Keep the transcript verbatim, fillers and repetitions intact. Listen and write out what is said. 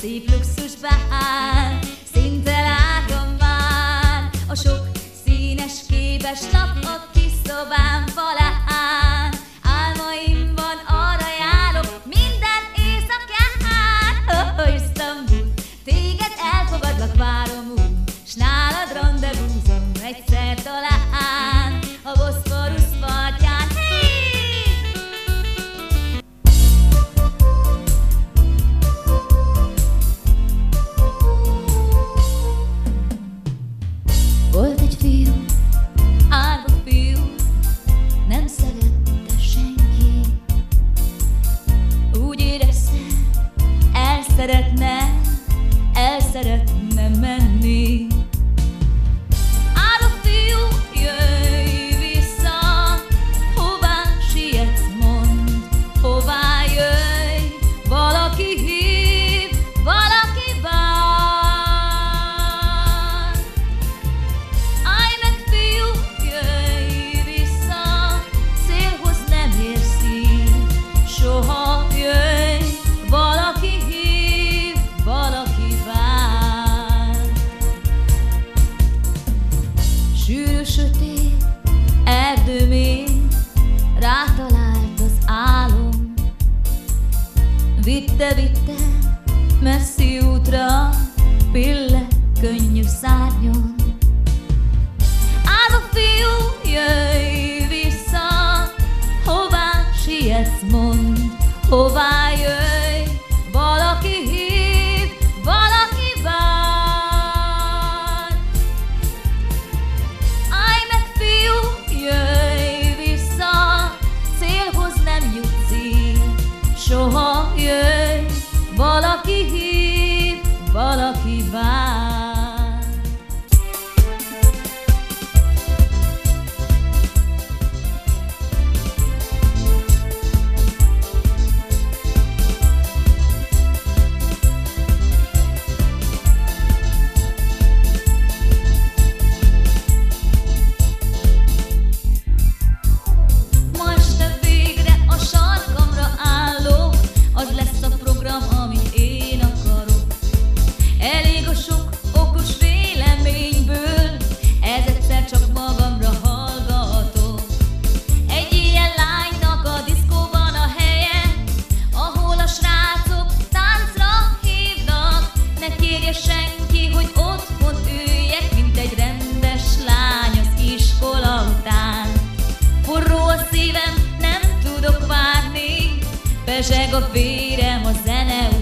szép luxusbár, szinte látom már a sok színes képes lap a kis szobám falán. Álmaimban arra járok minden éjszakán, oh, Isztambul, téged elfogadlak, várom úgy, s nálad randevúzom egyszer talán a Boszporusz partján. Volt egy fiú, árva fiú, nem szerette senki. Úgy érezte, el szeretne, el szeretne menni. Árva fiú, jöjj vissza, hová sietsz, mondd, hová jöjj, valaki hív, valaki vár. Állj meg, fiú, jöjj vissza, célhoz nem érsz így, soha jöjj, valaki hív, valaki vár. Sűrű sötét erdő mély, rátalált az álom, vitte, vitte messzi útra, pille könnyű szárnyon. Árva fiú, jöjj vissza, hová sietsz, mondd, hová jöjj, valaki hív, valaki vár. Állj meg, fiú, jöjj vissza, célhoz nem jutsz így, soha jöjj, valaki hív, valaki vár. Ma este végre a sarkamra állok, az lesz a program, amit én akarok. Elég a sok okos véleményből, ez egyszer csak magamra hallgatok. Egy ilyen lánynak a diszkóban a helye, ahol a srácok táncra hívnak. Ne kérje senki, hogy otthon üljek, mint egy rendes lány az iskola után. Forró a szívem, nem tudok várni, pezseg a vérem a zene